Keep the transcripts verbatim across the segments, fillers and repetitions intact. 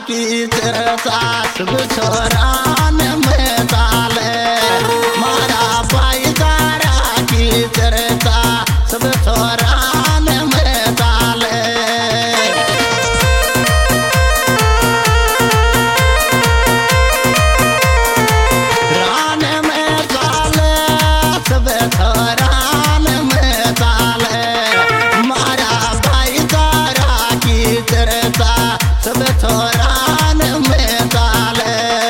की चरता सब छोरान में डाले मारा भाईचारा की चरता सब छोरान में डाले रान में डाले सब छोरान में डाले मारा भाईचारा की चरता सब छोरान में डाले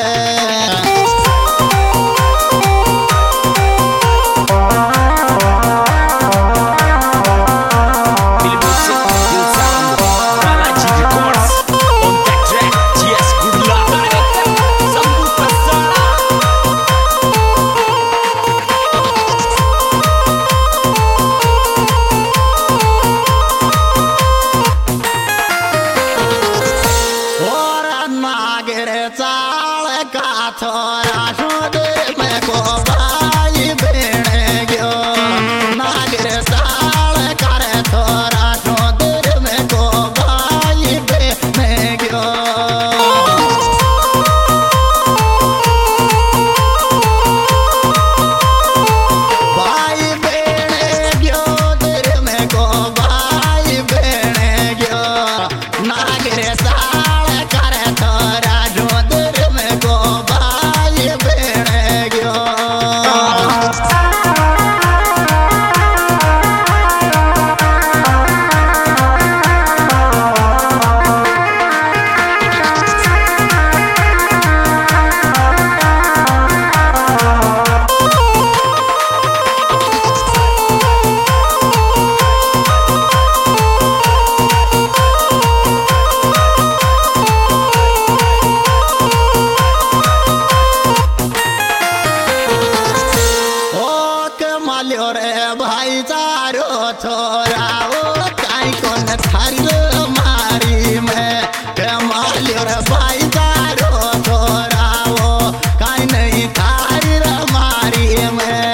छोरा सुधर में को भाई भेड़ गयो नागर साल करे छोरा सुधर में को भाई भेड़ गयो भाई भेड़ गयो दर में को भाई भेड़ गयो नागर साल करे छोरा सुधर में को भाईचारो छोरा ओ काई कोन थारी मारी में कमालियो रे भाईचारो छोरा ओ काई नहीं थारी मारी में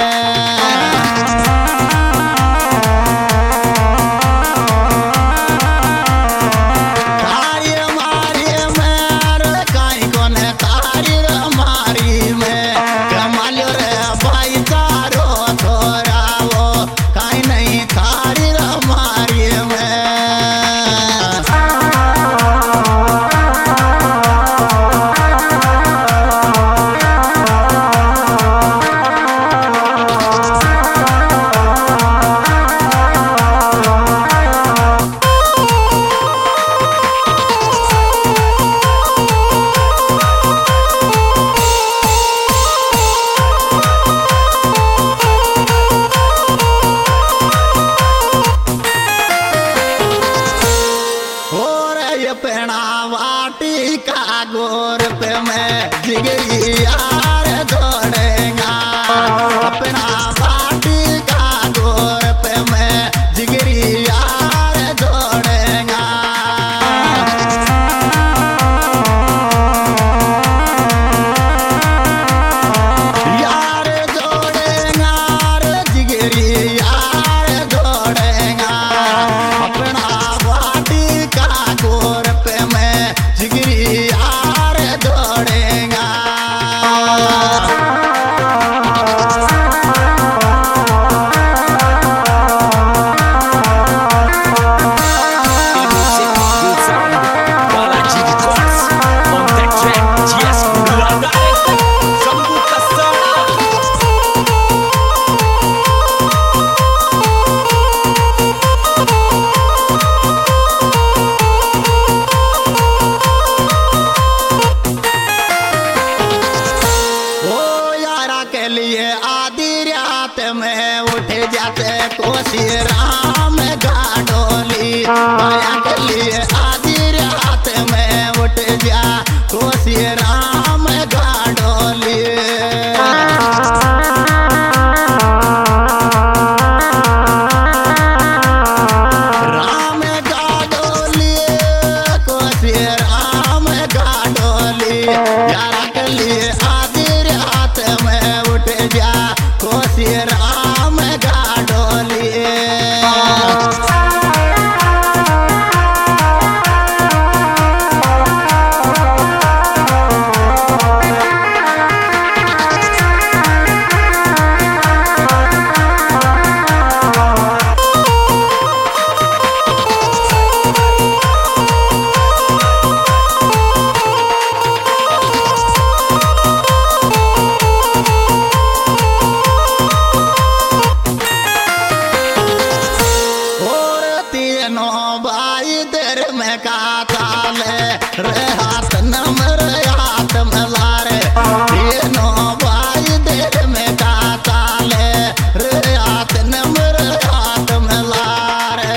थारी मारी में काई कोन थारी मारी में कमालियो रे भाईचारो छोरा काई नहीं थारी हमारी में पेड़ा वाटी का गोर पे मैं जिगरी यार जोड़ेगा अपना वाटी का गोर पे मैं जिगरी यार जोड़ेगा यार जोड़ेगा जिगरी यार जोड़ेगा अपना वाटी का गोर पे मैं जिगरी यार जोड़ेगा में उठ जाते कोसी राम गाडोली माया के लिए आधी रात में उठ जा कोसी राम गाडोली राम गाडोली कोसी राम गाडोली यारा के लिए आधी रात में उठ जा कोसी राम गाडोली रे हाथ नमर हाथ मिला रे तीनों भाई देर में का चाले रे हाथ नमर हाथ मिला रे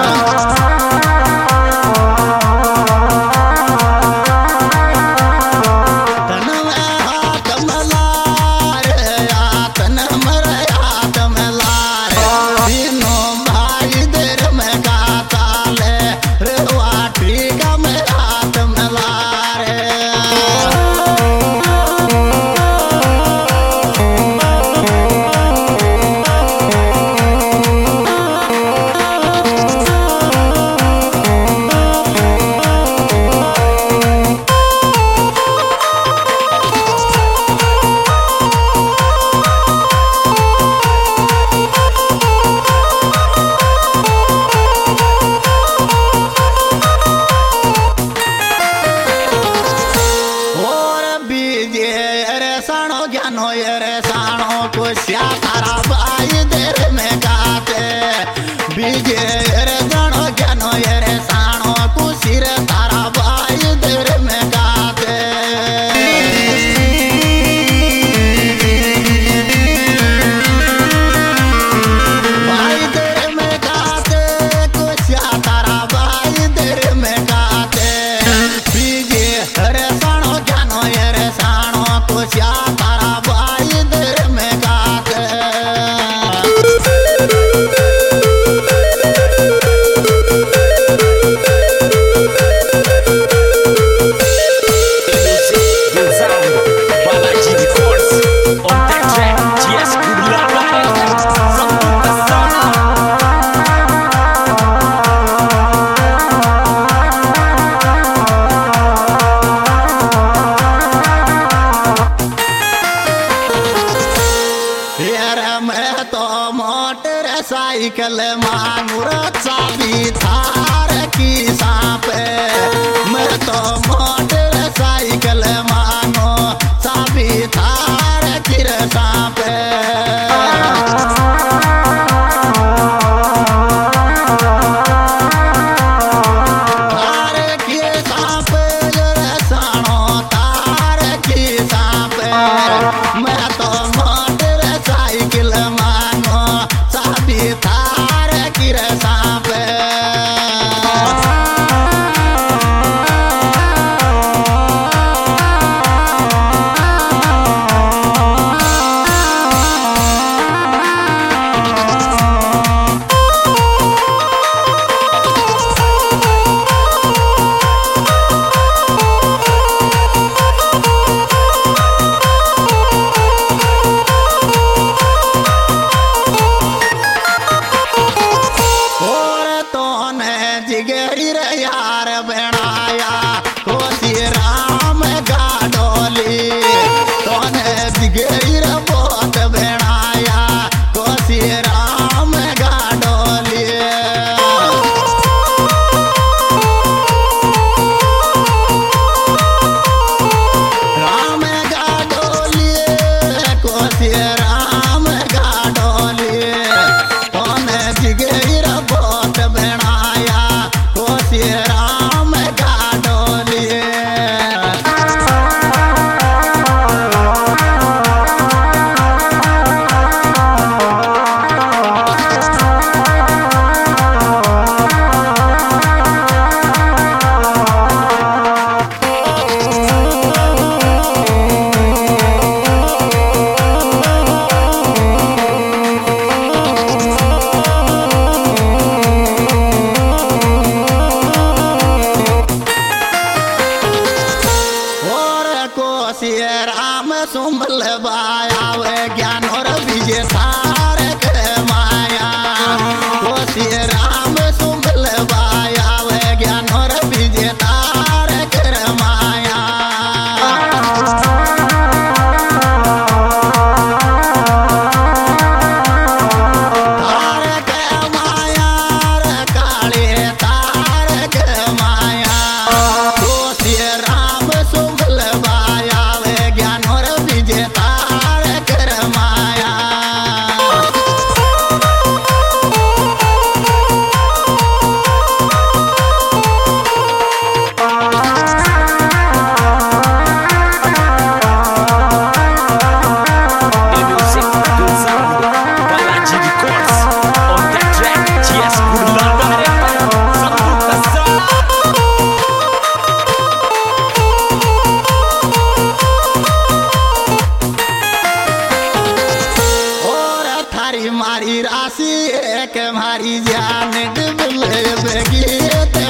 तन में हाथ मिला रे हाथ नमर हाथ मिला रे तीनों भाई देर में का चाले रे वाटी का में हाथ मिला रे और बीजे रे साणो ज्ञानो रे साणो कुश्या तारा भाई देर में गाते बीजे रे साणो ज्ञानो रे साणो कुशी रे तारा भाई देर में गाते भाई देर में गाते कुश्या तारा भाई देर में गाते बीजे रे साणो ज्ञानो रे साणो कुश्या तारा भाई देर में गाते Balaji Records on that track. Yes, good luck. Sambuca Sound. यार मैं तो मोटर साइकिल मांगू चाबी थार की सांपे मैं तो मोटर साइकिल मांगो चाबी थार की सांपे तार की सांपे रे साणो तार की सांपे मैं तो मोटर साइकिल मांगो चाबी थार की सांपे के मारी जान डुबले बेगी